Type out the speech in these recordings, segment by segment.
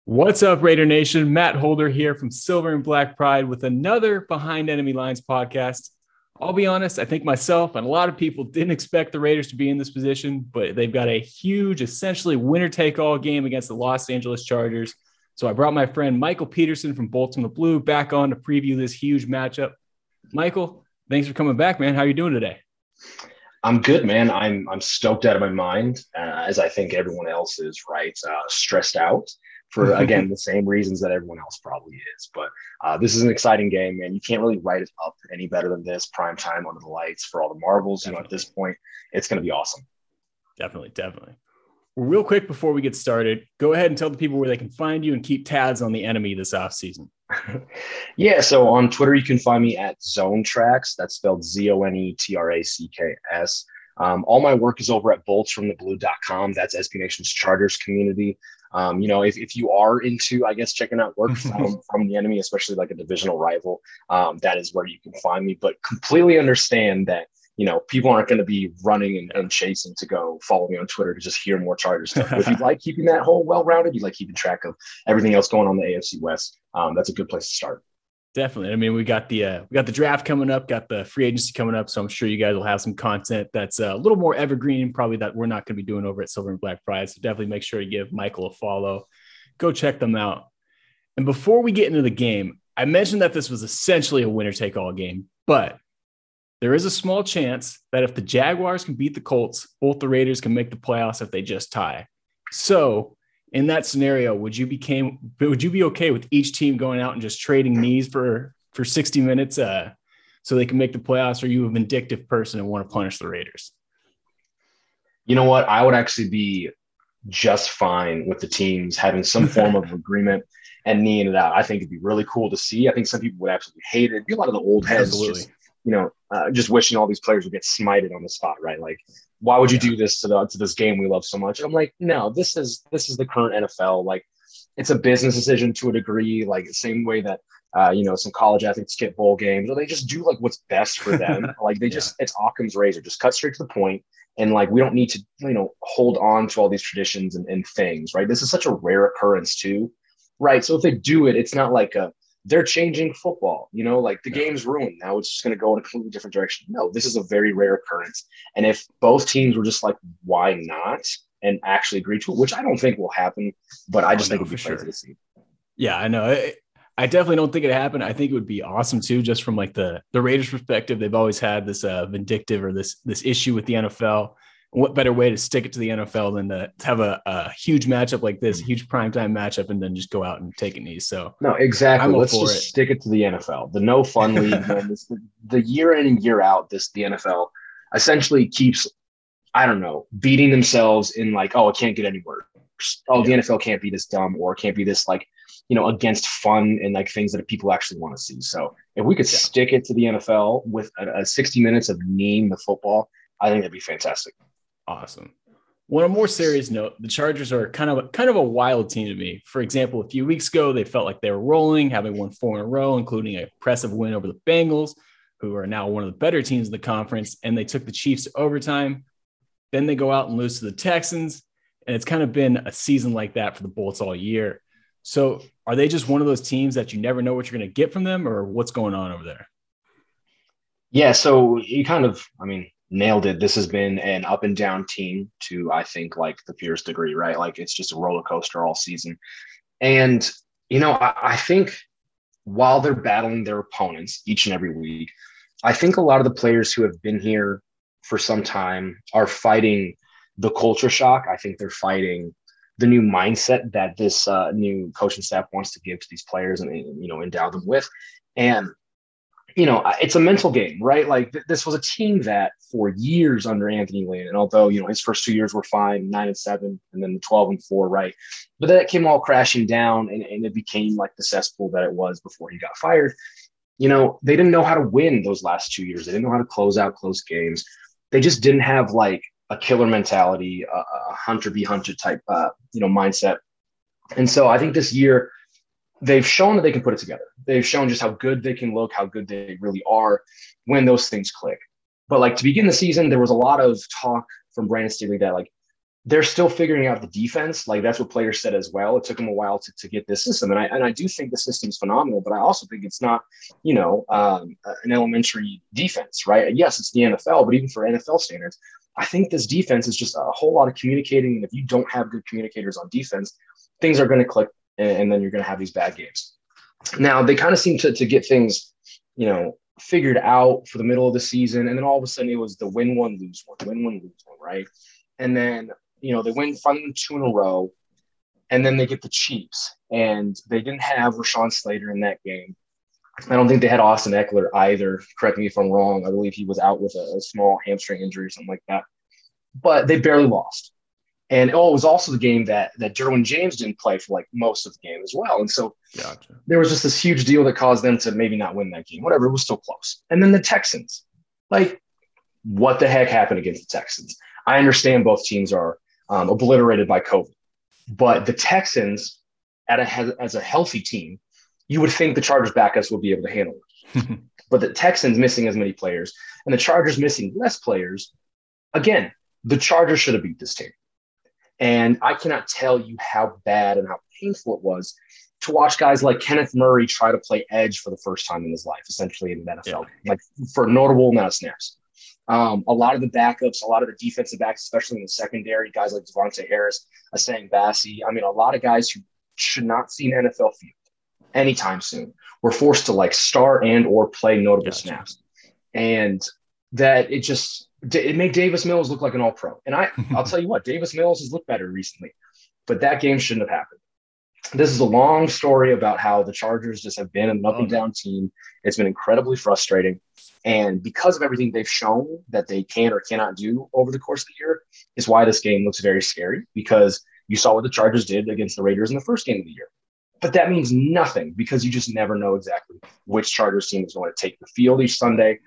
What's up, Raider Nation? Matt Holder here from Silver and Black Pride with another Behind Enemy Lines podcast. I'll be honest, I think myself and a lot of people didn't expect the Raiders to be in this position, but they've got a huge, essentially winner-take-all game against the Los Angeles Chargers. So I brought my friend Michael Peterson from Bolts on the Blue back on to preview this huge matchup. Michael, thanks for coming back, man. How are you doing today? I'm good, man. I'm stoked out of my mind, as I think everyone else is, right? Stressed out for, again, the same reasons that everyone else probably is. But this is an exciting game, man. You can't really write it up any better than this. Prime time under the lights for all the marbles. Definitely. At this point, it's going to be awesome. Definitely. Well, real quick before we get started, go ahead and tell the people where they can find you and keep tabs on the enemy this offseason. Yeah, so on Twitter, you can find me at Zone Tracks. That's spelled ZONETRACKS. All my work is over at boltsfromtheblue.com. That's SB Nation's Chargers community. If you are into, I guess, checking out work from the enemy, especially like a divisional rival, that is where you can find me. But completely understand that, people aren't going to be running and chasing to go follow me on Twitter to just hear more Chargers stuff. But if you like keeping that whole well-rounded, you like keeping track of everything else going on in the AFC West, that's a good place to start. Definitely. I mean, we got the draft coming up, got the free agency coming up. So I'm sure you guys will have some content that's a little more evergreen, probably that we're not going to be doing over at Silver and Black Pride. So definitely make sure you give Michael a follow. Go check them out. And before we get into the game, I mentioned that this was essentially a winner-take-all game, but there is a small chance that if the Jaguars can beat the Colts, both the Raiders can make the playoffs if they just tie. So in that scenario, would you be okay with each team going out and just trading knees for 60 minutes so they can make the playoffs? Or are you a vindictive person and want to punish the Raiders? You know what? I would actually be just fine with the teams having some form of agreement and kneeing it out. I think it'd be really cool to see. I think some people would absolutely hate it. It'd be a lot of the old heads just wishing all these players would get smited on the spot, right? Like, why would you do this to this game we love so much? And I'm like, no, this is the current NFL. Like, it's a business decision to a degree, like the same way that some college athletes skip bowl games, or they just do like what's best for them. Like they just it's Occam's razor, just cut straight to the point. And like we don't need to hold on to all these traditions and things, right? This is such a rare occurrence too, right? So if they do it, it's not like they're changing football, like the game's ruined. Now it's just going to go in a completely different direction. No, this is a very rare occurrence. And if both teams were just like, why not? And actually agree to it, which I don't think will happen, but I just think it'd be crazy to see. Yeah, I know. I definitely don't think it happened. I think it would be awesome too, just from like the Raiders perspective. They've always had this vindictive or this issue with the NFL. What better way to stick it to the NFL than to have a huge matchup like this, a huge primetime matchup, and then just go out and take a knee. So no, exactly. Let's just stick it to the NFL. The no fun league, man, the year in and year out, the NFL essentially keeps, I don't know, beating themselves in like, oh, it can't get any worse. Oh, the NFL can't be this dumb, or it can't be this like, against fun and like things that people actually want to see. So if we could stick it to the NFL with a 60 minutes of kneeing the football, I think that'd be fantastic. Awesome. On a more serious note, the Chargers are kind of a wild team to me. For example, a few weeks ago, they felt like they were rolling, having won 4 in a row, including an impressive win over the Bengals, who are now one of the better teams in the conference, and they took the Chiefs to overtime. Then they go out and lose to the Texans, and it's kind of been a season like that for the Bolts all year. So are they just one of those teams that you never know what you're going to get from them, or what's going on over there? Yeah, so you nailed it. This has been an up and down team to, I think, like the purest degree, right? Like it's just a roller coaster all season. And, I think while they're battling their opponents each and every week, I think a lot of the players who have been here for some time are fighting the culture shock. I think they're fighting the new mindset that this new coaching staff wants to give to these players and, endow them with. And, it's a mental game, right? Like this was a team that for years under Anthony Lynn, and although, his first 2 years were fine, 9-7, and then 12-4, right? But then it came all crashing down and it became like the cesspool that it was before he got fired. They didn't know how to win those last 2 years. They didn't know how to close out close games. They just didn't have like a killer mentality, a hunter be hunter type, mindset. And so I think this year, they've shown that they can put it together. They've shown just how good they can look, how good they really are when those things click. But like to begin the season, there was a lot of talk from Brandon Staley that like they're still figuring out the defense. Like that's what players said as well. It took them a while to get this system. And I do think the system's phenomenal, but I also think it's not, an elementary defense, right? Yes, it's the NFL, but even for NFL standards, I think this defense is just a whole lot of communicating. And if you don't have good communicators on defense, things are going to click and then you're going to have these bad games. Now they kind of seem to get things, figured out for the middle of the season. And then all of a sudden it was the win one, lose one, right? And then, they win finally 2 in a row, and then they get the Chiefs, and they didn't have Rashawn Slater in that game. I don't think they had Austin Eckler either. Correct me if I'm wrong. I believe he was out with a small hamstring injury or something like that. But they barely lost. And it was also the game that Derwin James didn't play for like most of the game as well. And so There was just this huge deal that caused them to maybe not win that game. Whatever, it was still close. And then the Texans, like, what the heck happened against the Texans? I understand both teams are obliterated by COVID, but the Texans, as a healthy team, you would think the Chargers backups will be able to handle it. But the Texans missing as many players and the Chargers missing less players, again, the Chargers should have beat this team. And I cannot tell you how bad and how painful it was to watch guys like Kenneth Murray try to play edge for the first time in his life, essentially in the NFL, like for a notable amount of snaps. A lot of the backups, a lot of the defensive backs, especially in the secondary, guys like Devontae Harris, Asang Bassi. I mean, a lot of guys who should not see an NFL field anytime soon were forced to like start and or play notable snaps. And that it made Davis Mills look like an all-pro. And I'll tell you what, Davis Mills has looked better recently, but that game shouldn't have happened. This is a long story about how the Chargers just have been an up and down team. It's been incredibly frustrating. And because of everything they've shown that they can or cannot do over the course of the year is why this game looks very scary, because you saw what the Chargers did against the Raiders in the first game of the year. But that means nothing because you just never know exactly which Chargers team is going to take the field each Sunday.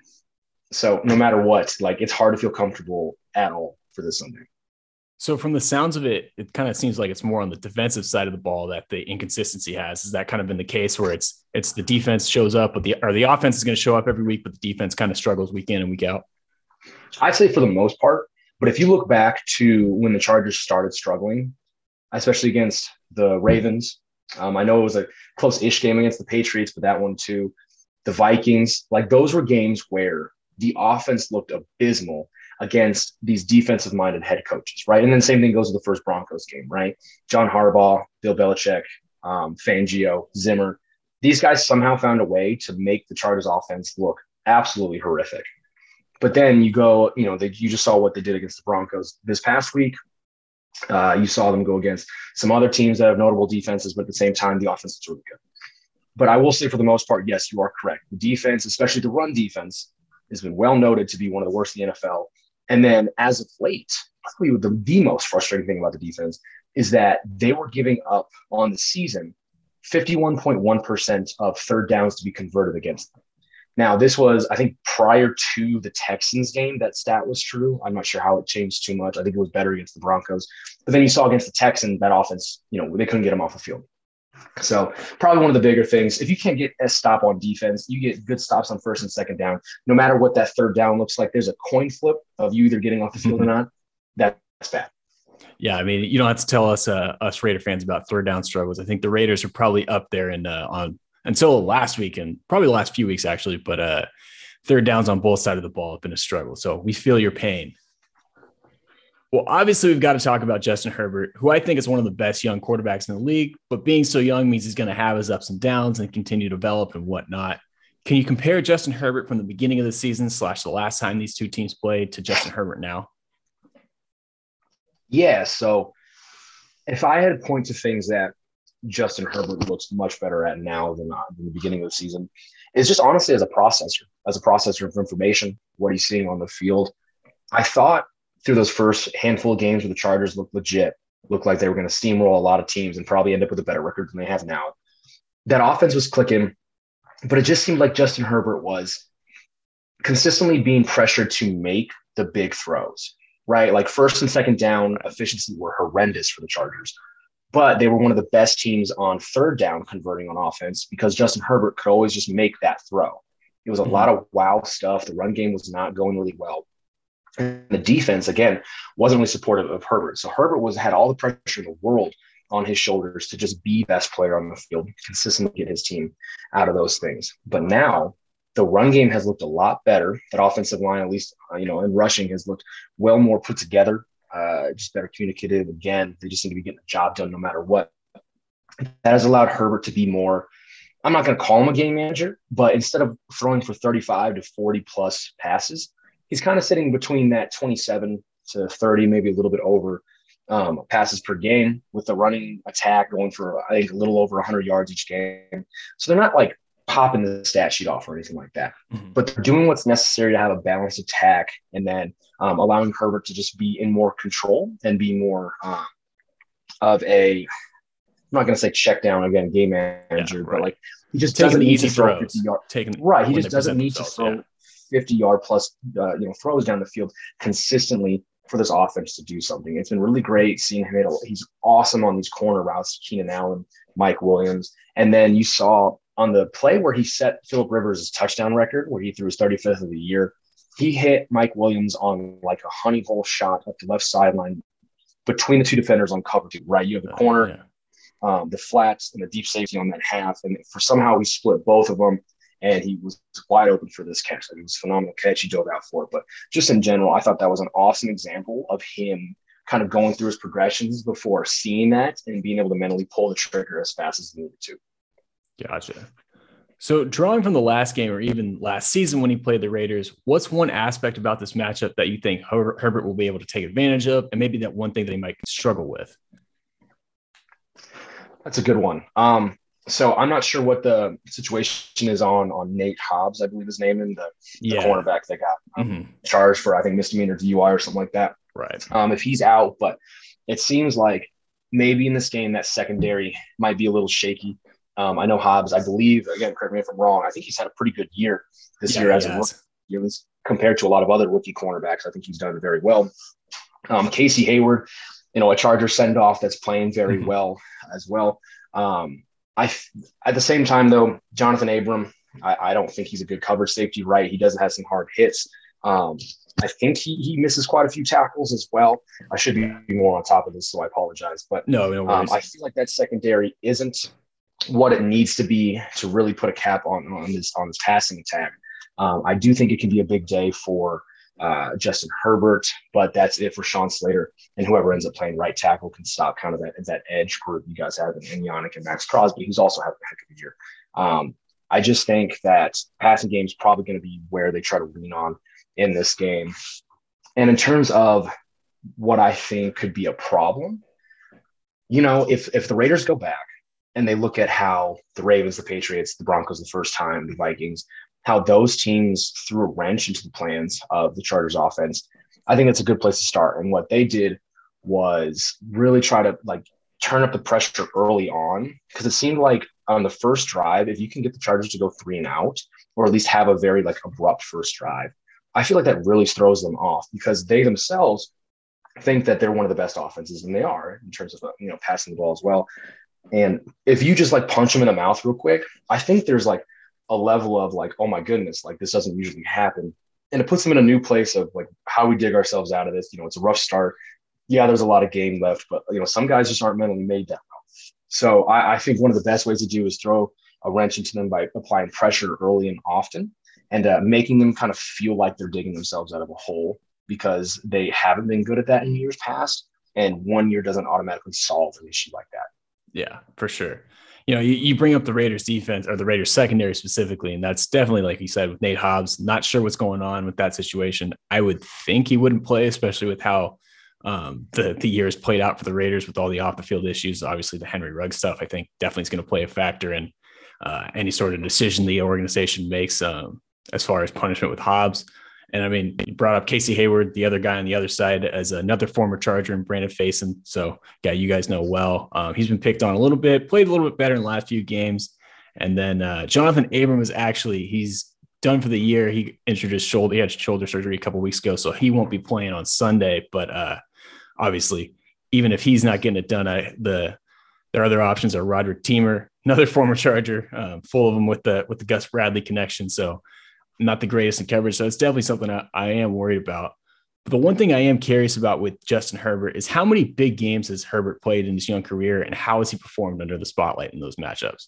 So no matter what, like, it's hard to feel comfortable at all for this Sunday. So from the sounds of it, it kind of seems like it's more on the defensive side of the ball that the inconsistency has. Has that kind of been the case where it's the defense shows up, but the offense is going to show up every week, but the defense kind of struggles week in and week out? I'd say for the most part. But if you look back to when the Chargers started struggling, especially against the Ravens, I know it was a close-ish game against the Patriots, but that one too, the Vikings, like those were games where the offense looked abysmal against these defensive-minded head coaches, right? And then same thing goes with the first Broncos game, right? John Harbaugh, Bill Belichick, Fangio, Zimmer. These guys somehow found a way to make the Chargers offense look absolutely horrific. But then you go, you just saw what they did against the Broncos this past week. You saw them go against some other teams that have notable defenses, but at the same time, the offense is really good. But I will say for the most part, yes, you are correct. The defense, especially the run defense, has been well noted to be one of the worst in the NFL. And then as of late, probably the most frustrating thing about the defense is that they were giving up on the season 51.1% of third downs to be converted against them. Now, this was, I think, prior to the Texans game, that stat was true. I'm not sure how it changed too much. I think it was better against the Broncos. But then you saw against the Texans, that offense, they couldn't get them off the field. So probably one of the bigger things, if you can't get a stop on defense, you get good stops on first and second down. No matter what that third down looks like, there's a coin flip of you either getting off the field or not. That's bad. Yeah, I mean, you don't have to tell us Raider fans about third down struggles. I think the Raiders are probably up there on until last week and probably the last few weeks actually, but third downs on both sides of the ball have been a struggle. So we feel your pain. Well, obviously we've got to talk about Justin Herbert, who I think is one of the best young quarterbacks in the league, but being so young means he's going to have his ups and downs and continue to develop and whatnot. Can you compare Justin Herbert from the beginning of the season / the last time these two teams played to Justin Herbert now? Yeah. So if I had to point to things that Justin Herbert looks much better at now than the beginning of the season, it's just honestly as a processor of information, what he's seeing on the field. I thought through those first handful of games where the Chargers looked legit, looked like they were going to steamroll a lot of teams and probably end up with a better record than they have now. That offense was clicking, but it just seemed like Justin Herbert was consistently being pressured to make the big throws, right? Like first and second down efficiency were horrendous for the Chargers, but they were one of the best teams on third down converting on offense because Justin Herbert could always just make that throw. It was a lot of wow stuff. The run game was not going really well. And the defense, again, wasn't really supportive of Herbert. So Herbert had all the pressure in the world on his shoulders to just be best player on the field, consistently get his team out of those things. But now the run game has looked a lot better. That offensive line, at least, in rushing, has looked well more put together, just better communicative. Again, they just seem to be getting the job done no matter what. That has allowed Herbert to be more, I'm not going to call him a game manager, but instead of throwing for 35 to 40 plus passes, he's kind of sitting between that 27 to 30, maybe a little bit over passes per game, with the running attack going for, I think, a little over 100 yards each game. So they're not like popping the stat sheet off or anything like that, but they're doing what's necessary to have a balanced attack, and then allowing Herbert to just be in more control and be more of a, I'm not going to say check down again, game manager, but like he just doesn't need to throw 50 yards. Right. He just doesn't need to throw 50-yard plus throws down the field consistently for this offense to do something. It's been really great seeing him. He's awesome on these corner routes, Keenan Allen, Mike Williams. And then you saw on the play where he set Phillip Rivers' touchdown record, where he threw his 35th of the year, he hit Mike Williams on like a honey hole shot up the left sideline between the two defenders on cover two, right? You have the corner, the flats, and the deep safety on that half. And somehow we split both of them, and he was wide open for this catch. It was a phenomenal catch. He dove out for it. But just in general, I thought that was an awesome example of him kind of going through his progressions before seeing that and being able to mentally pull the trigger as fast as he needed to. Gotcha. So drawing from the last game, or even last season when he played the Raiders, what's one aspect about this matchup that you think Herbert will be able to take advantage of, and maybe that one thing that he might struggle with? That's a good one. So I'm not sure what the situation is on Nate Hobbs, I believe his name, and the cornerback that got charged for, I think, misdemeanor DUI or something like that. Right. If he's out, but it seems like maybe in this game that secondary might be a little shaky. I know Hobbs, I believe, again, correct me if I'm wrong, I think he's had a pretty good year this year as a rookie, compared to a lot of other rookie cornerbacks. I think he's done very well. Casey Hayward, a Charger send-off that's playing very well as well. At the same time, though, Jonathan Abram, I don't think he's a good coverage safety, right? He doesn't have some hard hits. I think he misses quite a few tackles as well. I should be more on top of this, so I apologize. But no worries. I feel like that secondary isn't what it needs to be to really put a cap on this passing attack. I do think it can be a big day for Justin Herbert, but that's it for Sean Slater, and whoever ends up playing right tackle can stop kind of that edge group you guys have in Yannick and Max Crosby, who's also having a heck of a year. I just think that passing game is probably going to be where they try to lean on in this game. And in terms of what I think could be a problem, if the Raiders go back and they look at how the Ravens, the Patriots, the Broncos the first time, the Vikings, how those teams threw a wrench into the plans of the Chargers offense, I think it's a good place to start. And what they did was really try to turn up the pressure early on, because it seemed like on the first drive, if you can get the Chargers to go 3 and out, or at least have a very abrupt first drive, I feel like that really throws them off, because they themselves think that they're one of the best offenses, and they are in terms of passing the ball as well. And if you just punch them in the mouth real quick, I think there's a level of oh my goodness, this doesn't usually happen. And it puts them in a new place of how we dig ourselves out of this. It's a rough start. Yeah, there's a lot of game left, but some guys just aren't mentally made that well. So I think one of the best ways to do is throw a wrench into them by applying pressure early and often, and making them kind of feel like they're digging themselves out of a hole, because they haven't been good at that in years past. And 1 year doesn't automatically solve an issue like that. Yeah, for sure. You bring up the Raiders defense, or the Raiders secondary specifically, and that's definitely, like you said, with Nate Hobbs, not sure what's going on with that situation. I would think he wouldn't play, especially with how the years played out for the Raiders with all the off the field issues. Obviously the Henry Ruggs stuff, I think, definitely is going to play a factor in any sort of decision the organization makes as far as punishment with Hobbs. And I mean, you brought up Casey Hayward, the other guy on the other side, as another former Charger, and Brandon Facyson. So, yeah, you guys know well. He's been picked on a little bit, played a little bit better in the last few games. And then Jonathan Abram he's done for the year. He injured his shoulder. He had shoulder surgery a couple of weeks ago, so he won't be playing on Sunday. But obviously, even if he's not getting it done, their other options are Roderick Teamer, another former Charger, full of them with the Gus Bradley connection. So, not the greatest in coverage. So it's definitely something I am worried about. But the one thing I am curious about with Justin Herbert is how many big games has Herbert played in his young career, and how has he performed under the spotlight in those matchups?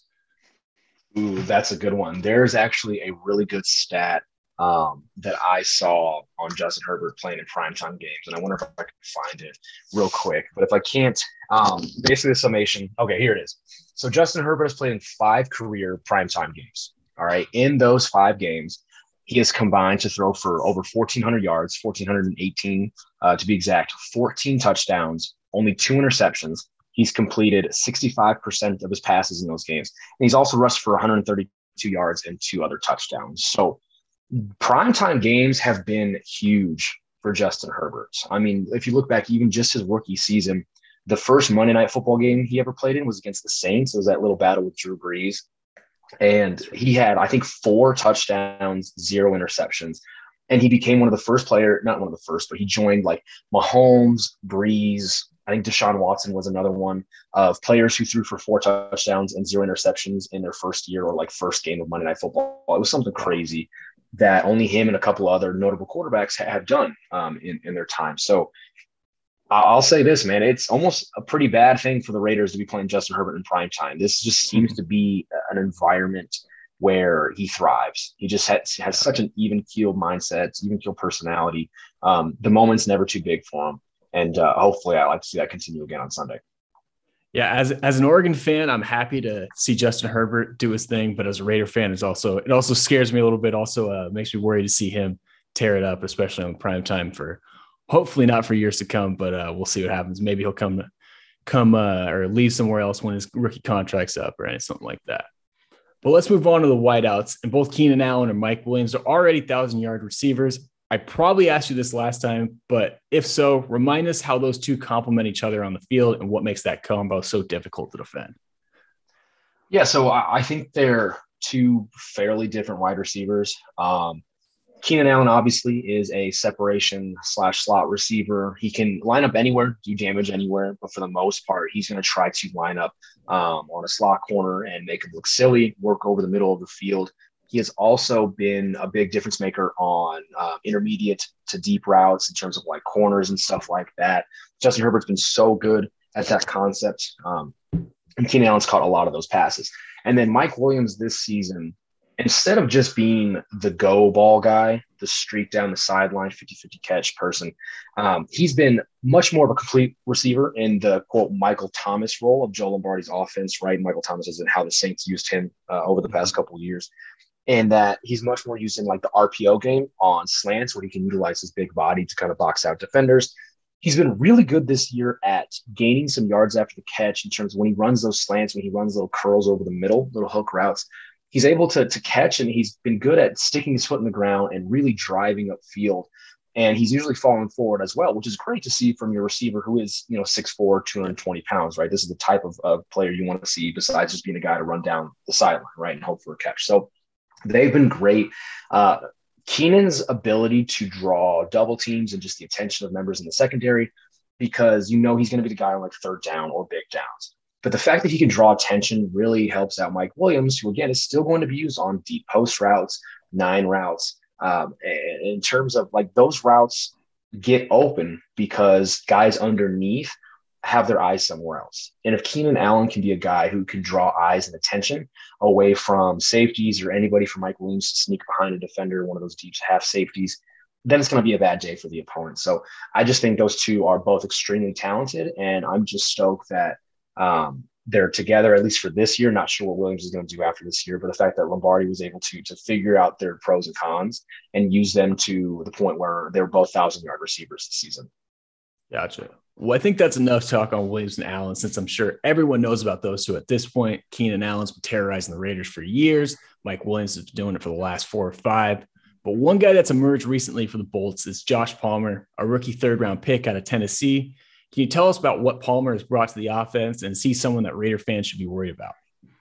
Ooh, that's a good one. There's actually a really good stat that I saw on Justin Herbert playing in primetime games, and I wonder if I can find it real quick. But if I can't, basically the summation. Okay, here it is. So Justin Herbert has played in 5 career primetime games. All right, in those 5 games, he has combined to throw for over 1,400 yards, 1,418 to be exact, 14 touchdowns, only 2 interceptions. He's completed 65% of his passes in those games. And he's also rushed for 132 yards and 2 other touchdowns. So primetime games have been huge for Justin Herbert. I mean, if you look back, even just his rookie season, the first Monday Night Football game he ever played in was against the Saints. It was that little battle with Drew Brees. And he had, I think, 4 touchdowns, 0 interceptions. And he became one of the first not one of the first, but he joined like Mahomes, Brees. I think Deshaun Watson was another one of players who threw for 4 touchdowns and 0 interceptions in their first year or like first game of Monday Night Football. It was something crazy that only him and a couple other notable quarterbacks have done in their time. So I'll say this, man, it's almost a pretty bad thing for the Raiders to be playing Justin Herbert in prime time. This just seems to be an environment where he thrives. He just has such an even-keeled mindset, even-keeled personality. The moment's never too big for him. And hopefully I like to see that continue again on Sunday. Yeah, as an Oregon fan, I'm happy to see Justin Herbert do his thing. But as a Raider fan, it also scares me a little bit. Also makes me worried to see him tear it up, especially on prime time for hopefully not for years to come. But we'll see what happens. Maybe he'll come or leave somewhere else when his rookie contract's up or something like that. But let's move on to the wideouts. And both Keenan Allen and Mike Williams are already 1,000-yard receivers. I probably asked you this last time, but if so, remind us how those two complement each other on the field and what makes that combo so difficult to defend. Yeah, so I think they're 2 fairly different wide receivers. Keenan Allen obviously is a separation / slot receiver. He can line up anywhere, do damage anywhere, but for the most part, he's going to try to line up on a slot corner and make him look silly, work over the middle of the field. He has also been a big difference maker on intermediate to deep routes in terms of like corners and stuff like that. Justin Herbert's been so good at that concept. And Keenan Allen's caught a lot of those passes. And then Mike Williams this season, instead of just being the go ball guy, the streak down the sideline, 50-50 catch person, he's been much more of a complete receiver in the, quote, Michael Thomas role of Joe Lombardi's offense, right? Michael Thomas is how the Saints used him over the past couple of years. And that he's much more used in like the RPO game on slants where he can utilize his big body to kind of box out defenders. He's been really good this year at gaining some yards after the catch in terms of when he runs those slants, when he runs little curls over the middle, little hook routes. He's able to catch, and he's been good at sticking his foot in the ground and really driving upfield. And he's usually falling forward as well, which is great to see from your receiver who is, 6'4", 220 pounds, right? This is the type of player you want to see besides just being a guy to run down the sideline, right, and hope for a catch. So they've been great. Keenan's ability to draw double teams and just the attention of members in the secondary, because he's going to be the guy on like third down or big downs. But the fact that he can draw attention really helps out Mike Williams, who, again, is still going to be used on deep post routes, 9 routes. In terms of like those routes get open because guys underneath have their eyes somewhere else. And if Keenan Allen can be a guy who can draw eyes and attention away from safeties or anybody from Mike Williams to sneak behind a defender, one of those deep half safeties, then it's going to be a bad day for the opponent. So I just think those two are both extremely talented, and I'm just stoked that they're together, at least for this year. Not sure what Williams is going to do after this year, but the fact that Lombardi was able to figure out their pros and cons and use them to the point where they're both 1,000-yard receivers this season. Gotcha. Well, I think that's enough talk on Williams and Allen, since I'm sure everyone knows about those two at this point. Keenan Allen's been terrorizing the Raiders for years. Mike Williams has been doing it for the last 4 or 5. But one guy that's emerged recently for the Bolts is Josh Palmer, a rookie 3rd-round pick out of Tennessee. Can you tell us about what Palmer has brought to the offense and see someone that Raider fans should be worried about?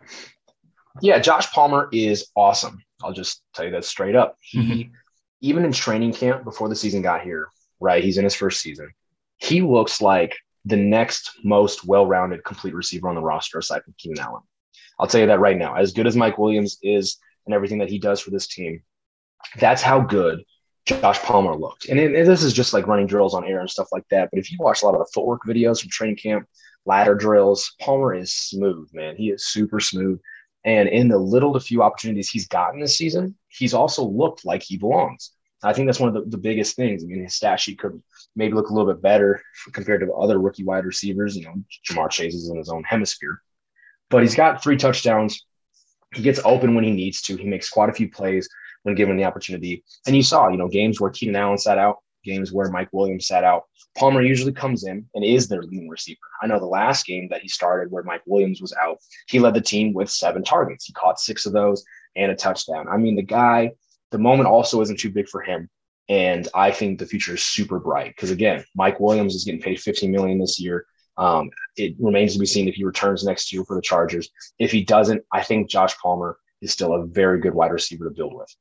Yeah, Josh Palmer is awesome. I'll just tell you that straight up. Even in training camp before the season got here, right, he's in his first season, he looks like the next most well-rounded complete receiver on the roster aside from Keenan Allen. I'll tell you that right now. As good as Mike Williams is and everything that he does for this team, that's how good Josh Palmer looked. And this is just like running drills on air and stuff like that. But if you watch a lot of the footwork videos from training camp, ladder drills, Palmer is smooth, man. He is super smooth. And in the little to few opportunities he's gotten this season, he's also looked like he belongs. I think that's one of the biggest things. I mean, his stat sheet could maybe look a little bit better compared to other rookie wide receivers. You know, Jamar Chase is in his own hemisphere. But he's got 3 touchdowns. He gets open when he needs to. He makes quite a few plays when given the opportunity. And you saw, games where Keenan Allen sat out, games where Mike Williams sat out. Palmer usually comes in and is their leading receiver. I know the last game that he started where Mike Williams was out, he led the team with 7 targets. He caught 6 of those and a touchdown. I mean, the moment also isn't too big for him. And I think the future is super bright because, again, Mike Williams is getting paid $15 million this year. It remains to be seen if he returns next year for the Chargers. If he doesn't, I think Josh Palmer is still a very good wide receiver to build with.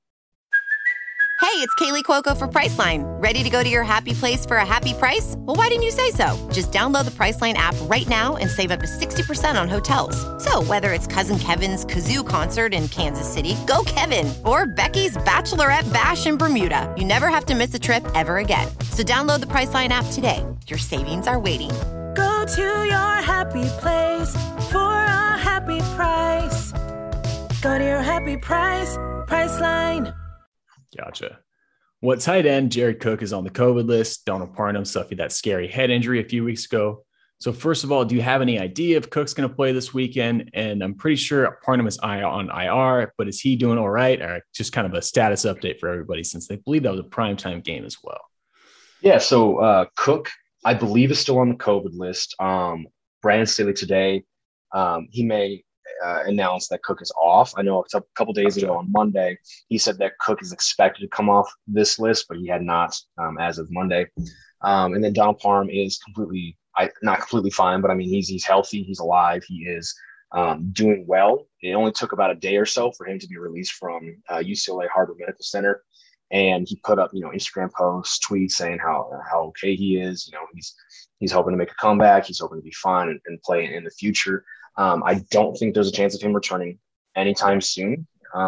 Hey, it's Kaylee Cuoco for Priceline. Ready to go to your happy place for a happy price? Well, why didn't you say so? Just download the Priceline app right now and save up to 60% on hotels. So whether it's Cousin Kevin's Kazoo Concert in Kansas City, go Kevin, or Becky's Bachelorette Bash in Bermuda, you never have to miss a trip ever again. So download the Priceline app today. Your savings are waiting. Go to your happy place for a happy price. Go to your happy price, Priceline. Gotcha. What tight end Jared Cook is on the COVID list? Donald Parham suffered that scary head injury a few weeks ago. So first of all, do you have any idea if Cook's going to play this weekend? And I'm pretty sure Parham is on IR, but is he doing all right? Or just kind of a status update for everybody since they believe that was a primetime game as well. Yeah, so Cook, I believe, is still on the COVID list. Brandon Staley today, he may announced that Cook is off. I know a couple days ago on Monday, he said that Cook is expected to come off this list, but he had not as of Monday. And then Donald Parham is not completely fine, but I mean, he's healthy, he's alive, he is doing well. It only took about a day or so for him to be released from UCLA Harvard Medical Center. And he put up, Instagram posts, tweets saying how okay he is. He's hoping to make a comeback. He's hoping to be fine and play in the future. I don't think there's a chance of him returning anytime soon.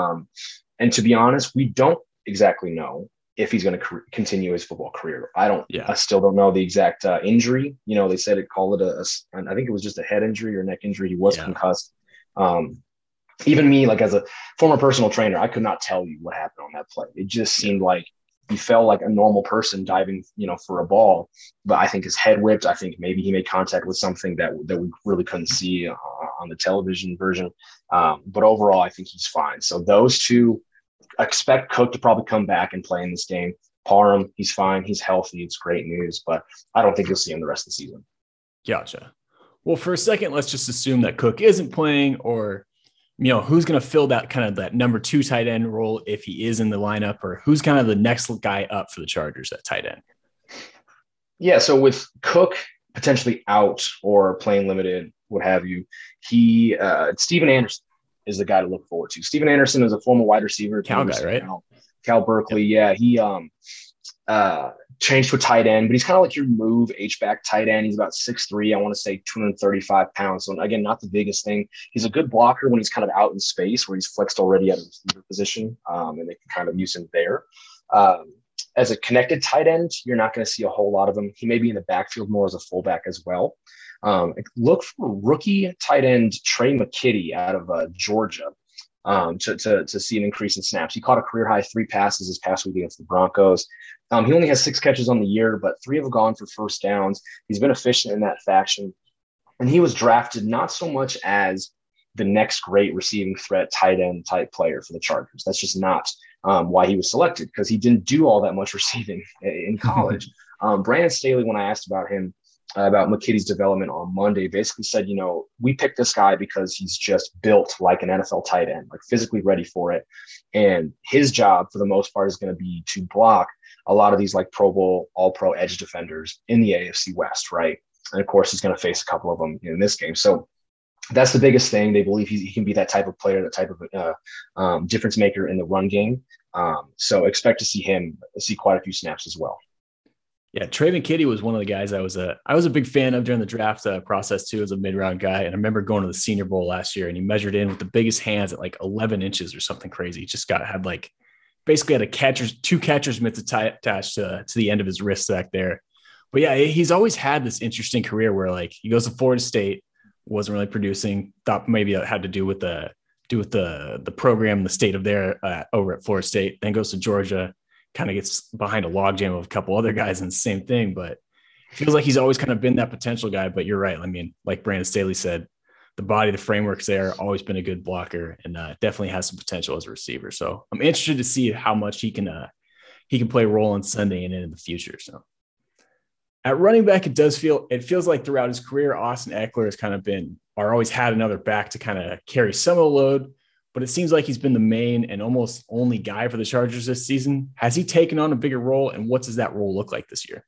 And to be honest, we don't exactly know if he's going to continue his football career. I still don't know the exact injury. They said I think it was just a head injury or neck injury. He was concussed. Even me, like as a former personal trainer, I could not tell you what happened on that play. It just seemed like he fell like a normal person diving, for a ball. But I think his head whipped. I think maybe he made contact with something that we really couldn't see on the television version. But overall, I think he's fine. So those two, expect Cook to probably come back and play in this game. Parham, he's fine. He's healthy. It's great news. But I don't think you'll see him the rest of the season. Gotcha. Well, for a second, let's just assume that Cook isn't playing, or who's going to fill that number 2 tight end role if he is in the lineup, or who's kind of the next guy up for the Chargers at tight end? Yeah. So with Cook potentially out or playing limited, what have you, Steven Anderson is the guy to look forward to. Steven Anderson is a former wide receiver. Cal guy, right? Cal Berkeley. Yep. Yeah. He changed to a tight end, but he's kind of like your move H-back tight end. He's about 6'3", I want to say 235 pounds. So again, not the biggest thing. He's a good blocker when he's kind of out in space where he's flexed already at a receiver position, and they can kind of use him there. As a connected tight end, you're not going to see a whole lot of him. He may be in the backfield more as a fullback as well. Look for rookie tight end Trey McKitty out of Georgia to see an increase in snaps. He caught a career high 3 passes this past week against the Broncos. He only has 6 catches on the year, but 3 have gone for first downs. He's been efficient in that fashion. And he was drafted not so much as the next great receiving threat tight end type player for the Chargers. That's just not why he was selected, because he didn't do all that much receiving in college. Brandon Staley, when I asked about him, about McKitty's development on Monday, basically said, we picked this guy because he's just built like an NFL tight end, like physically ready for it. And his job for the most part is going to be to block a lot of these like Pro Bowl, all-pro edge defenders in the AFC West, right? And of course, he's going to face a couple of them in this game. So that's the biggest thing. They believe he can be that type of player, that type of difference maker in the run game. So expect to see quite a few snaps as well. Yeah, Trey McKitty was one of the guys I was a big fan of during the draft process too, as a mid-round guy. And I remember going to the Senior Bowl last year, and he measured in with the biggest hands at like 11 inches or something crazy. He just had like basically had two catcher's mitts attached to the end of his wrist back there. But yeah, he's always had this interesting career where like he goes to Florida State, wasn't really producing. Thought maybe it had to do with the program, the state of there over at Florida State. Then goes to Georgia, kind of gets behind a logjam of a couple other guys and the same thing. But it feels like he's always kind of been that potential guy. But you're right. I mean, like Brandon Staley said, the body, the framework's there. Always been a good blocker, and definitely has some potential as a receiver. So I'm interested to see how much he can play a role in Sunday and in the future. So. At running back, it feels like throughout his career, Austin Ekeler has kind of been, or always had another back to kind of carry some of the load, but it seems like he's been the main and almost only guy for the Chargers this season. Has he taken on a bigger role, and what does that role look like this year?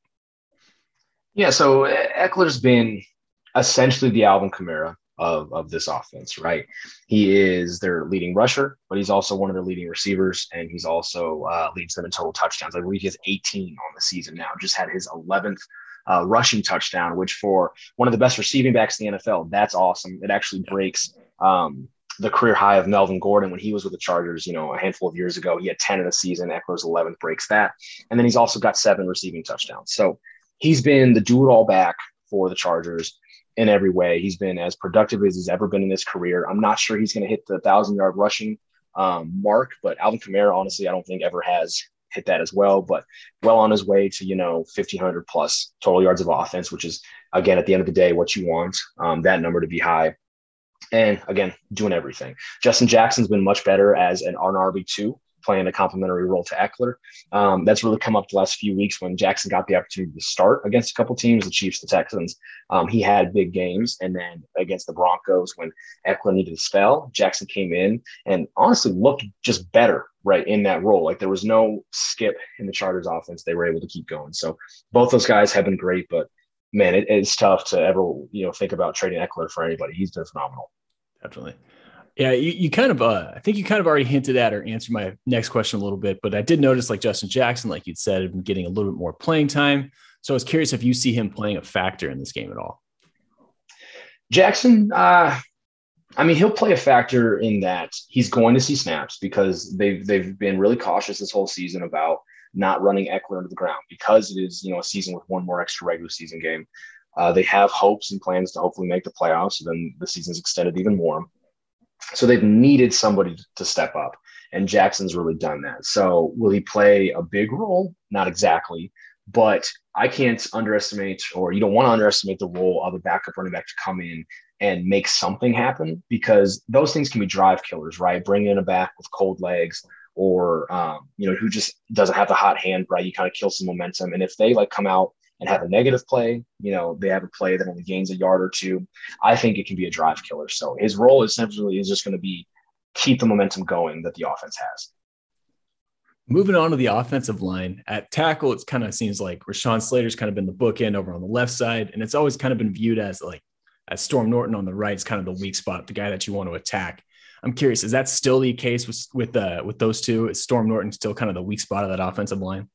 Yeah, so Eckler's been essentially the Alvin Kamara of this offense, right? He is their leading rusher, but he's also one of their leading receivers, and he's also leads them in total touchdowns. I believe he has 18 on the season now, just had his 11th rushing touchdown, which for one of the best receiving backs in the NFL, that's awesome. It actually breaks the career high of Melvin Gordon when he was with the Chargers, a handful of years ago. He had 10 in the season. Eckler's 11th breaks that. And then he's also got 7 receiving touchdowns. So he's been the do-it-all back for the Chargers in every way. He's been as productive as he's ever been in his career. I'm not sure he's going to hit the 1,000-yard rushing mark, but Alvin Kamara, honestly, I don't think ever has hit that as well, but well on his way to, 1,500 plus total yards of offense, which is, again, at the end of the day, what you want, that number to be high. And again, doing everything. Justin Jackson's been much better as an RB2, playing a complementary role to Ekeler. That's really come up the last few weeks when Jackson got the opportunity to start against a couple teams, the Chiefs, the Texans. He had big games. And then against the Broncos, when Ekeler needed a spell, Jackson came in and honestly looked just better, right, in that role. Like there was no skip in the Chargers offense. They were able to keep going. So both those guys have been great, but man, it's tough to ever, think about trading Ekeler for anybody. He's been phenomenal. Definitely. Yeah, you kind of, I think you kind of already hinted at or answered my next question a little bit, but I did notice like Justin Jackson, like you'd said, had been getting a little bit more playing time. So I was curious if you see him playing a factor in this game at all. Jackson, he'll play a factor in that he's going to see snaps because they've been really cautious this whole season about not running Ekeler into the ground because it is, a season with one more extra regular season game. They have hopes and plans to hopefully make the playoffs, so then the season's extended even more. So they've needed somebody to step up, and Jackson's really done that. So will he play a big role? Not exactly, but I can't underestimate, or you don't want to underestimate the role of a backup running back to come in and make something happen, because those things can be drive killers, right? Bring in a back with cold legs or, who just doesn't have the hot hand, right? You kind of kill some momentum. And if they come out and have a negative play, they have a play that only gains a yard or two, I think it can be a drive killer. So his role essentially is just going to be keep the momentum going that the offense has. Moving on to the offensive line at tackle, it kind of seems like Rashawn Slater's kind of been the bookend over on the left side. And it's always kind of been viewed as Storm Norton on the right is kind of the weak spot, the guy that you want to attack. I'm curious, is that still the case with those two? Is Storm Norton still kind of the weak spot of that offensive line?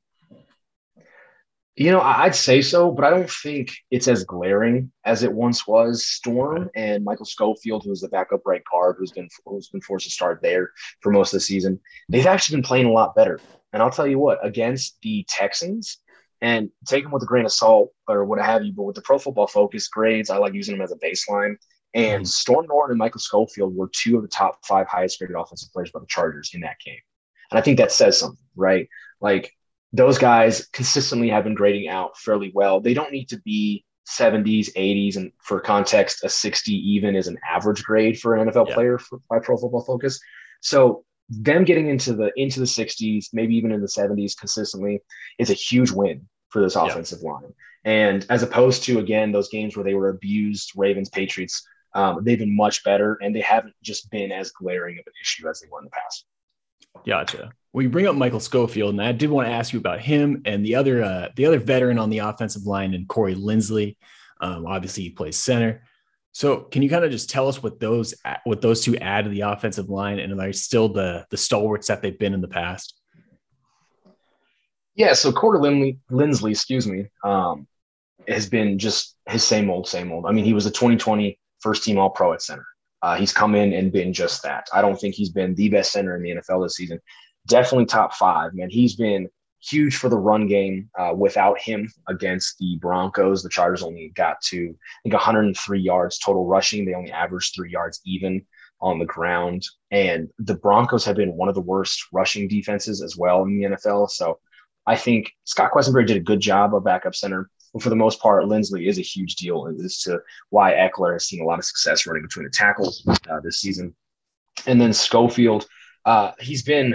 I'd say so, but I don't think it's as glaring as it once was. Storm and Michael Schofield, who's the backup right guard, who's been forced to start there for most of the season, they've actually been playing a lot better. And I'll tell you what, against the Texans, and take them with a grain of salt or what have you, but with the Pro Football Focus grades, I like using them as a baseline. And Storm Norton and Michael Schofield were 2 of the top 5 highest graded offensive players by the Chargers in that game. And I think that says something, right? Those guys consistently have been grading out fairly well. They don't need to be 70s, 80s, and for context, a 60 even is an average grade for an NFL player by Pro Football Focus. So them getting into the 60s, maybe even in the 70s consistently is a huge win for this offensive line. And as opposed to, again, those games where they were abused, Ravens, Patriots, they've been much better, and they haven't just been as glaring of an issue as they were in the past. Gotcha. Well, you bring up Michael Schofield, and I did want to ask you about him and the other veteran on the offensive line, and Corey Linsley. Obviously, he plays center. So, can you kind of just tell us what those two add to the offensive line, and are they still the stalwarts that they've been in the past? Yeah. So Corey Linsley, has been just his same old. I mean, he was a 2020 first team All-Pro at center. He's come in and been just that. I don't think he's been the best center in the NFL this season. definitely top 5, man. He's been huge for the run game. Without him against the Broncos, the Chargers only got to, I think, 103 yards total rushing. They only averaged 3 yards even on the ground. And the Broncos have been one of the worst rushing defenses as well in the NFL. So I think Scott Quessenberry did a good job of backup center. But for the most part, Lindsley is a huge deal as to why Eckler has seen a lot of success running between the tackles this season. And then Schofield, he's been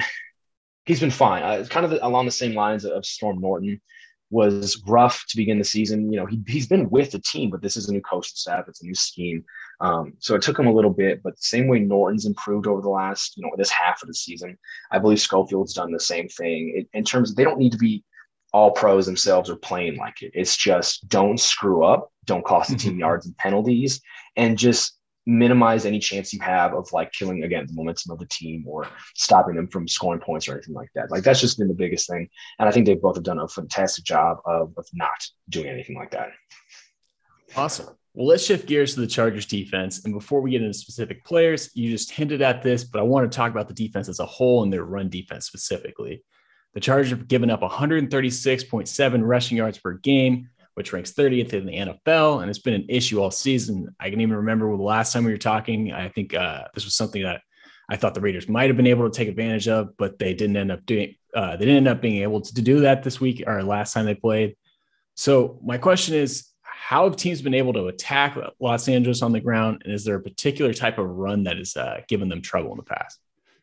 fine. It's kind of along the same lines of Storm Norton. Was rough to begin the season. You know, he's been with the team, but this is a new coaching staff. It's a new scheme. So it took him a little bit, but the same way Norton's improved over the last, this half of the season, I believe Schofield's done the same thing in terms of they don't need to be all pros themselves or playing like it. It's just don't screw up, don't cost the team yards and penalties, and just minimize any chance you have of like killing, again, the momentum of the team or stopping them from scoring points or anything like that. Like that's just been the biggest thing. And I think they both have done a fantastic job of not doing anything like that. Awesome. Well, let's shift gears to the Chargers defense. And before we get into specific players, you just hinted at this, but I want to talk about the defense as a whole and their run defense specifically. The Chargers have given up 136.7 rushing yards per game, which ranks 30th in the NFL, and it's been an issue all season. I can even remember the last time we were talking, I think this was something that I thought the Raiders might have been able to take advantage of, but they didn't end up doing. They didn't end up being able to do that this week or last time they played. So my question is, how have teams been able to attack Los Angeles on the ground, and is there a particular type of run that has given them trouble in the past?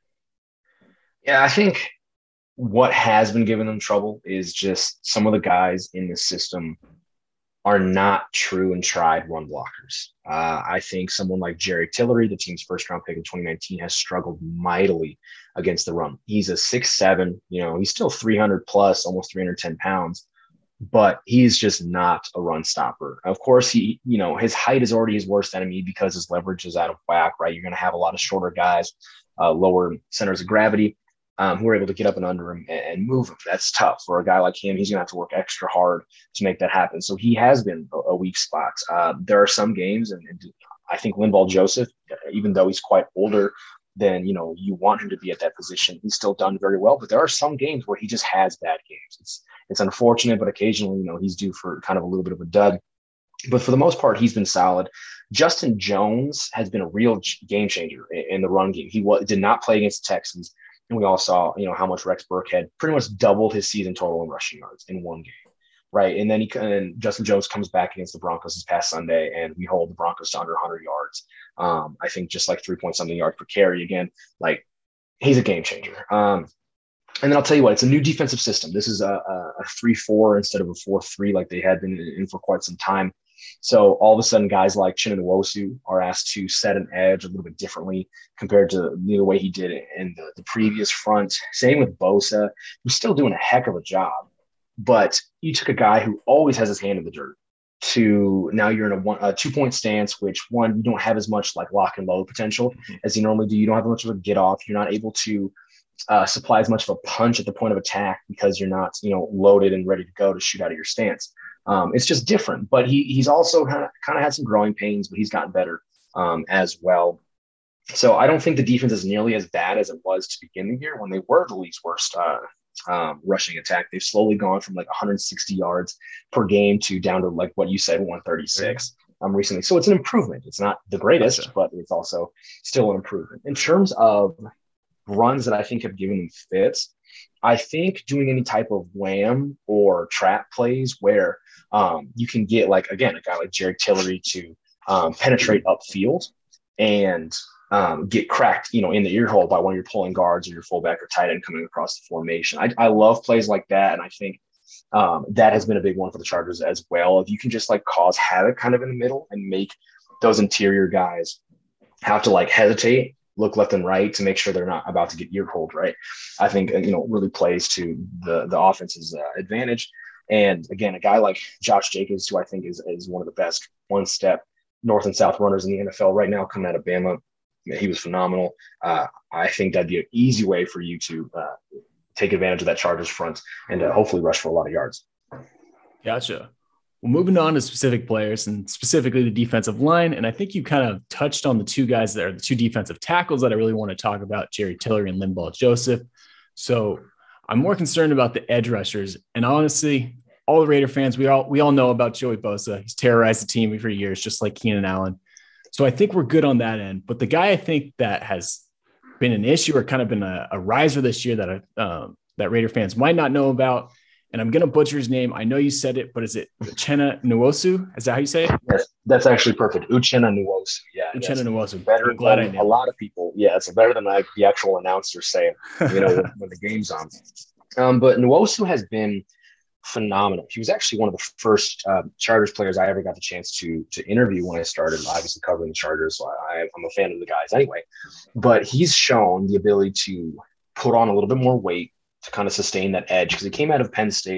Yeah, I think what has been giving them trouble is just some of the guys in the system are not true and tried run blockers. I think someone like Jerry Tillery, the team's first-round pick in 2019, has struggled mightily against the run. He's a 6'7", he's still 300 plus, almost 310 pounds, but he's just not a run stopper. Of course, his height is already his worst enemy because his leverage is out of whack, right? You're going to have a lot of shorter guys, lower centers of gravity, who are able to get up and under him and move him. That's tough for a guy like him. He's going to have to work extra hard to make that happen. So he has been a weak spot. There are some games, and I think Linval Joseph, even though he's quite older than, you want him to be at that position, he's still done very well. But there are some games where he just has bad games. It's unfortunate, but occasionally, he's due for kind of a little bit of a dud. But for the most part, he's been solid. Justin Jones has been a real game changer in the run game. He did not play against the Texans. And we all saw, how much Rex Burkhead pretty much doubled his season total in rushing yards in one game, right? And then Justin Jones comes back against the Broncos this past Sunday, and we hold the Broncos to under 100 yards. I think just like 3-point-something yards per carry again. Like, he's a game changer. And then I'll tell you what, it's a new defensive system. This is a 3-4 instead of a 4-3 like they had been in for quite some time. So all of a sudden, guys like Chinna Nwosu are asked to set an edge a little bit differently compared to the way he did it in the previous front. Same with Bosa, who's still doing a heck of a job. But you took a guy who always has his hand in the dirt to now you're in a 2-point stance, which one, you don't have as much like lock and load potential as you normally do. You don't have much of a get off. You're not able to supply as much of a punch at the point of attack because you're not, loaded and ready to go to shoot out of your stance. It's just different, but he's also kind of had some growing pains, but he's gotten better as well. So I don't think the defense is nearly as bad as it was to begin the year when they were the league's worst rushing attack. They've slowly gone from like 160 yards per game to down to like what you said, 136 recently. So it's an improvement. It's not the greatest, but it's also still an improvement. In terms of runs that I think have given them fits, I think doing any type of wham or trap plays where you can get, like, again, a guy like Jerry Tillery to penetrate upfield and get cracked, in the ear hole by one of your pulling guards or your fullback or tight end coming across the formation. I love plays like that, and I think that has been a big one for the Chargers as well. If you can just like cause havoc kind of in the middle and make those interior guys have to like hesitate, look left and right to make sure they're not about to get ear holed, right? I think, really plays to the offense's advantage. And again, a guy like Josh Jacobs, who I think is one of the best one-step north and south runners in the NFL right now, coming out of Bama, he was phenomenal. I think that'd be an easy way for you to take advantage of that Chargers front and hopefully rush for a lot of yards. Gotcha. Well, moving on to specific players and specifically the defensive line. And I think you kind of touched on the two guys that are the two defensive tackles that I really want to talk about, Jerry Tillery and Linval Joseph. So I'm more concerned about the edge rushers. And honestly, all the Raider fans, we all know about Joey Bosa. He's terrorized the team for years, just like Keenan Allen. So I think we're good on that end. But the guy I think that has been an issue or kind of been a riser this year that Raider fans might not know about, and I'm going to butcher his name. I know you said it, but is it Uchenna Nwosu? Is that how you say it? Yes, that's actually perfect. Uchenna Nwosu. Yeah. Uchenna Nwosu. Better than a lot of people. Yeah, it's better than like the actual announcers say, when the game's on. But Nwosu has been phenomenal. He was actually one of the first Chargers players I ever got the chance to interview when I started, obviously covering the Chargers. So I'm a fan of the guys anyway. But he's shown the ability to put on a little bit more weight to kind of sustain that edge, because he came out of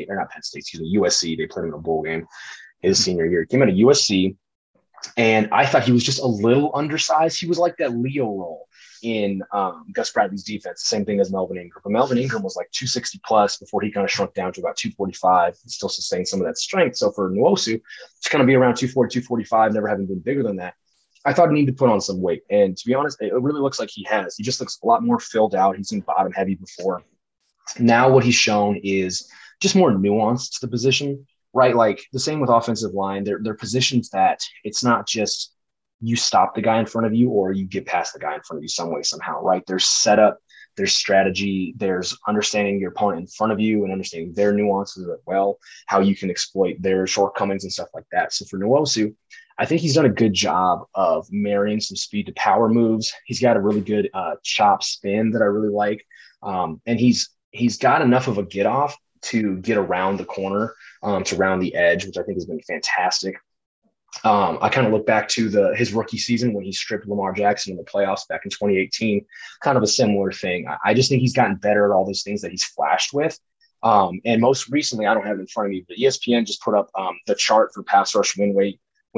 USC. They played him in a bowl game his senior year. He came out of USC, and I thought he was just a little undersized. He was like that Leo role in Gus Bradley's defense, the same thing as Melvin Ingram. But Melvin Ingram was like 260 plus before he kind of shrunk down to about 245 and still sustained some of that strength. So for Nwosu, it's going to be around 240, 245, never having been bigger than that. I thought he needed to put on some weight. And to be honest, it really looks like he has. He just looks a lot more filled out. He's been bottom heavy before. Now what he's shown is just more nuance to the position, right? Like the same with offensive line. They're positions that it's not just you stop the guy in front of you or you get past the guy in front of you some way, somehow, right? There's setup, there's strategy, there's understanding your opponent in front of you and understanding their nuances as well, how you can exploit their shortcomings and stuff like that. So for Nwosu, I think he's done a good job of marrying some speed to power moves. He's got a really good chop spin that I really like. And he's got enough of a get off to get around the corner, to round the edge, which I think has been fantastic. I kind of look back to his rookie season when he stripped Lamar Jackson in the playoffs back in 2018, kind of a similar thing. I just think he's gotten better at all those things that he's flashed with. And most recently, I don't have it in front of me, but ESPN just put up the chart for pass rush win rate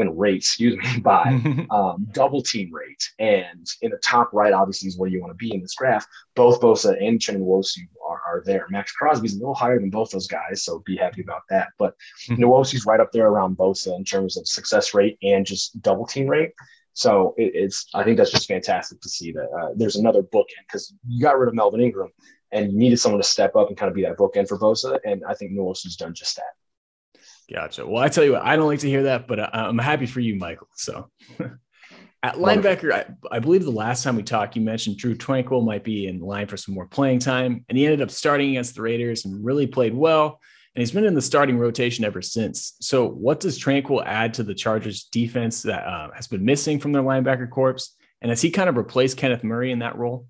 by double team rate. And in the top right, obviously, is where you want to be in this graph. Both Bosa and Uchenna Nwosu are there. Max Crosby's a little higher than both those guys, so be happy about that. But Nwosu's right up there around Bosa in terms of success rate and just double team rate. So I think that's just fantastic to see that there's another bookend, because you got rid of Melvin Ingram and you needed someone to step up and kind of be that bookend for Bosa. And I think Nwosu's done just that. Gotcha. Well, I tell you what, I don't like to hear that, but I'm happy for you, Michael. So at linebacker, I believe the last time we talked, you mentioned Drue Tranquill might be in line for some more playing time, and he ended up starting against the Raiders and really played well. And he's been in the starting rotation ever since. So what does Tranquill add to the Chargers defense that has been missing from their linebacker corps? And has he kind of replaced Kenneth Murray in that role?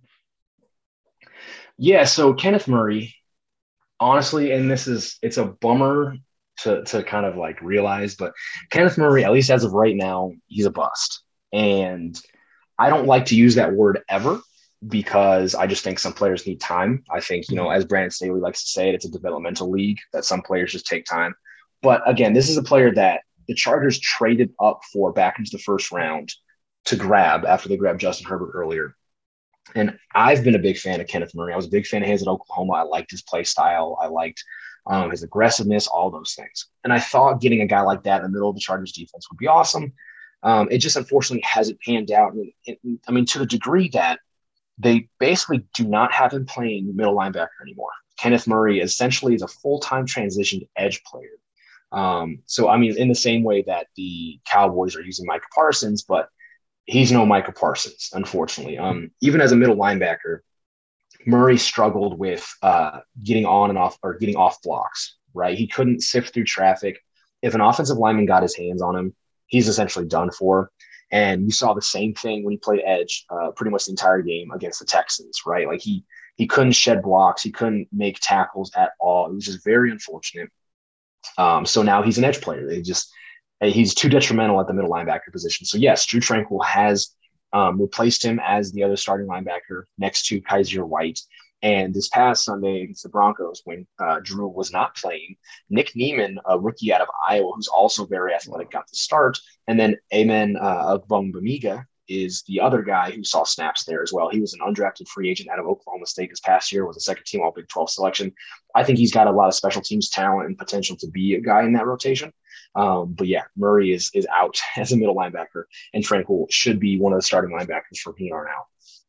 Yeah. So Kenneth Murray, honestly, and it's a bummer to kind of like realize, but Kenneth Murray, at least as of right now, he's a bust. And I don't like to use that word ever, because I just think some players need time. I think, as Brandon Staley likes to say, it's a developmental league, that some players just take time. But again, this is a player that the Chargers traded up for back into the first round to grab after they grabbed Justin Herbert earlier. And I've been a big fan of Kenneth Murray. I was a big fan of his at Oklahoma. I liked his play style. I liked his aggressiveness, all those things. And I thought getting a guy like that in the middle of the Chargers defense would be awesome. It just unfortunately hasn't panned out. I mean, to the degree that they basically do not have him playing middle linebacker anymore. Kenneth Murray essentially is a full-time transitioned edge player. So, I mean, in the same way that the Cowboys are using Micah Parsons, but he's no Micah Parsons, unfortunately. Even as a middle linebacker, Murray struggled with getting on and off, or getting off blocks, right? He couldn't sift through traffic. If an offensive lineman got his hands on him, he's essentially done for. And you saw the same thing when he played edge pretty much the entire game against the Texans, right? Like he couldn't shed blocks. He couldn't make tackles at all. It was just very unfortunate. So now he's an edge player. He's too detrimental at the middle linebacker position. So yes, Drue Tranquill has replaced him as the other starting linebacker next to Kaiser White. And this past Sunday against the Broncos, when Drue was not playing, Nick Niemann, a rookie out of Iowa, who's also very athletic, got the start. And then Amen Ogbongbemiga is the other guy who saw snaps there as well. He was an undrafted free agent out of Oklahoma State this past year, was a second-team All-Big 12 selection. I think he's got a lot of special teams talent and potential to be a guy in that rotation. But yeah, Murray is out as a middle linebacker, and Tranquill should be one of the starting linebackers from here on out.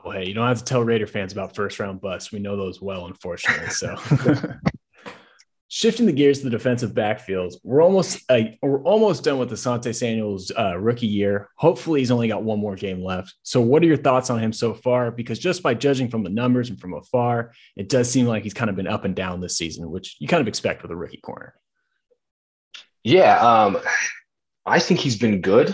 Well, hey, you don't have to tell Raider fans about first round busts. We know those well, unfortunately. So shifting the gears to the defensive backfields, we're almost done with Asante Samuel's rookie year. Hopefully he's only got one more game left. So what are your thoughts on him so far? Because just by judging from the numbers and from afar, it does seem like he's kind of been up and down this season, which you kind of expect with a rookie corner. Yeah, I think he's been good.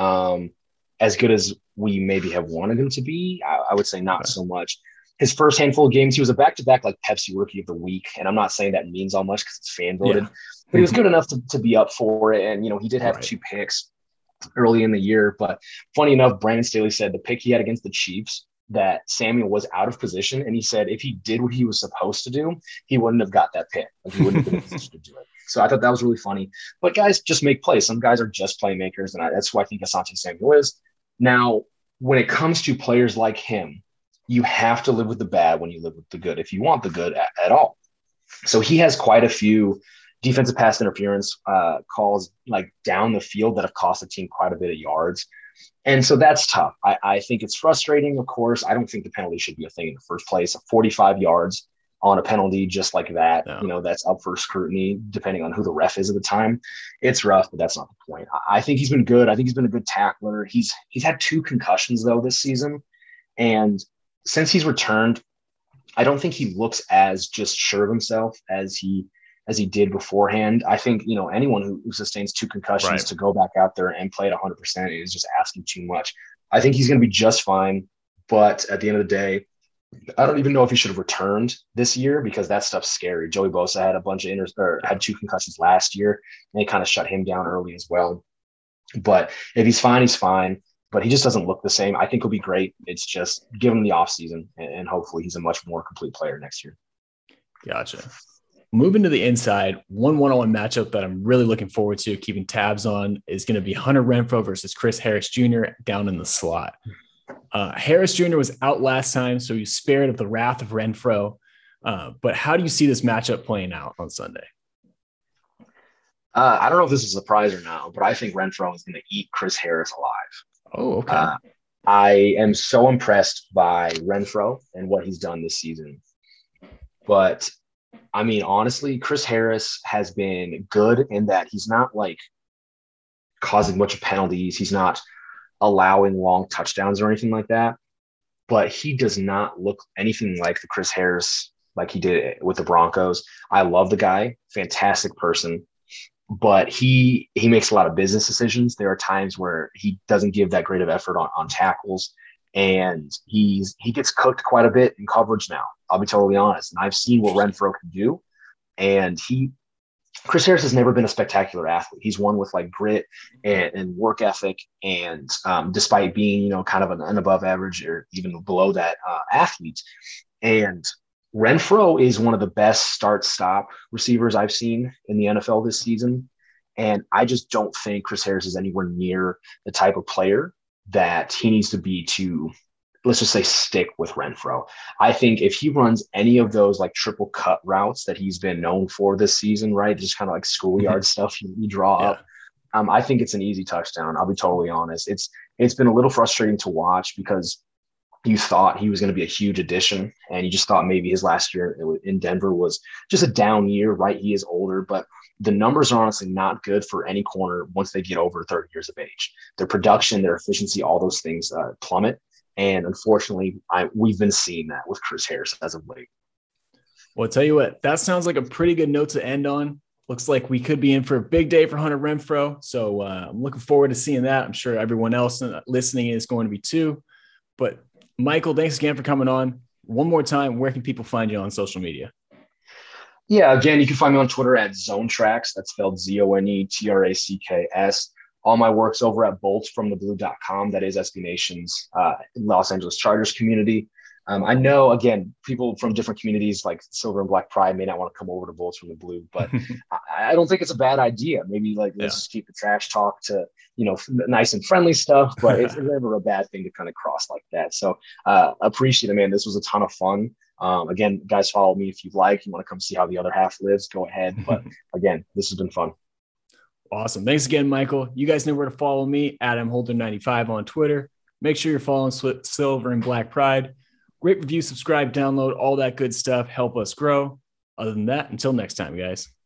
As good as we maybe have wanted him to be. I would say not so much. His first handful of games, he was a back-to-back like Pepsi Rookie of the Week. And I'm not saying that means all much because it's fan voted, but he was good enough to be up for it. And, he did have 2 picks early in the year. But funny enough, Brandon Staley said the pick he had against the Chiefs, that Samuel was out of position. And he said if he did what he was supposed to do, he wouldn't have got that pick. Like, he wouldn't have been in a position to do it. So I thought that was really funny. But guys just make plays. Some guys are just playmakers. And that's who I think Asante Samuel is. Now, when it comes to players like him, you have to live with the bad when you live with the good, if you want the good at all. So he has quite a few defensive pass interference calls like down the field that have cost the team quite a bit of yards. And so that's tough. I think it's frustrating, of course. I don't think the penalty should be a thing in the first place. 45 yards on a penalty just like that, that's up for scrutiny depending on who the ref is at the time. It's rough, but that's not the point. I think he's been good. I think he's been a good tackler. He's had 2 concussions though this season. And since he's returned, I don't think he looks as just sure of himself as he did beforehand. I think, anyone who sustains 2 concussions to go back out there and play at 100% is just asking too much. I think he's going to be just fine. But at the end of the day, I don't even know if he should have returned this year because that stuff's scary. Joey Bosa had a bunch of had 2 concussions last year, and they kind of shut him down early as well. But if he's fine, he's fine. But he just doesn't look the same. I think he'll be great. It's just give him the offseason, and hopefully he's a much more complete player next year. Gotcha. Moving to the inside, one one-on-one matchup that I'm really looking forward to keeping tabs on is going to be Hunter Renfrow versus Chris Harris Jr. down in the slot. Harris Jr. was out last time, so he's spared of the wrath of Renfrow. But how do you see this matchup playing out on Sunday? I don't know if this is a surprise or not, but I think Renfrow is going to eat Chris Harris alive. Oh, okay. I am so impressed by Renfrow and what he's done this season. But, I mean, honestly, Chris Harris has been good in that he's not, like, causing much of penalties. He's not allowing long touchdowns or anything like that. But he does not look anything like the Chris Harris like he did with the Broncos. I love the guy. Fantastic person. But he makes a lot of business decisions. There are times where he doesn't give that great of effort on tackles, and he gets cooked quite a bit in coverage now. I'll be totally honest. And I've seen what Renfrow can do, and Chris Harris has never been a spectacular athlete. He's one with like grit and work ethic, and despite being kind of an above average or even below that athlete, and Renfrow is one of the best start-stop receivers I've seen in the NFL this season. And I just don't think Chris Harris is anywhere near the type of player that he needs to be to, let's just say, stick with Renfrow. I think if he runs any of those like triple cut routes that he's been known for this season, right, just kind of like schoolyard stuff you draw up, I think it's an easy touchdown. I'll be totally honest. It's been a little frustrating to watch because you thought he was going to be a huge addition, and you just thought maybe his last year in Denver was just a down year, right? He is older, but the numbers are honestly not good for any corner once they get over 30 years of age. Their production, their efficiency, all those things plummet. And unfortunately, we've been seeing that with Chris Harris as of late. Well, I'll tell you what, that sounds like a pretty good note to end on. Looks like we could be in for a big day for Hunter Renfrow. So I'm looking forward to seeing that. I'm sure everyone else listening is going to be too. But Michael, thanks again for coming on. One more time, where can people find you on social media? Yeah, again, you can find me on Twitter at ZoneTracks. That's spelled ZoneTracks. All my work's over at boltsfromtheblue.com. That is SB Nation's Los Angeles Chargers community. I know, again, people from different communities like Silver and Black Pride may not want to come over to Bolts from the Blue, but I don't think it's a bad idea. Maybe let's just keep the trash talk to, nice and friendly stuff, but it's never a bad thing to kind of cross like that. So appreciate it, man. This was a ton of fun. Again, guys, follow me if you'd like. You want to come see how the other half lives, go ahead. But again, this has been fun. Awesome. Thanks again, Michael. You guys know where to follow me, Adam Holder 95 on Twitter. Make sure you're following Silver and Black Pride. Rate, review, subscribe, download, all that good stuff. Help us grow. Other than that, until next time, guys.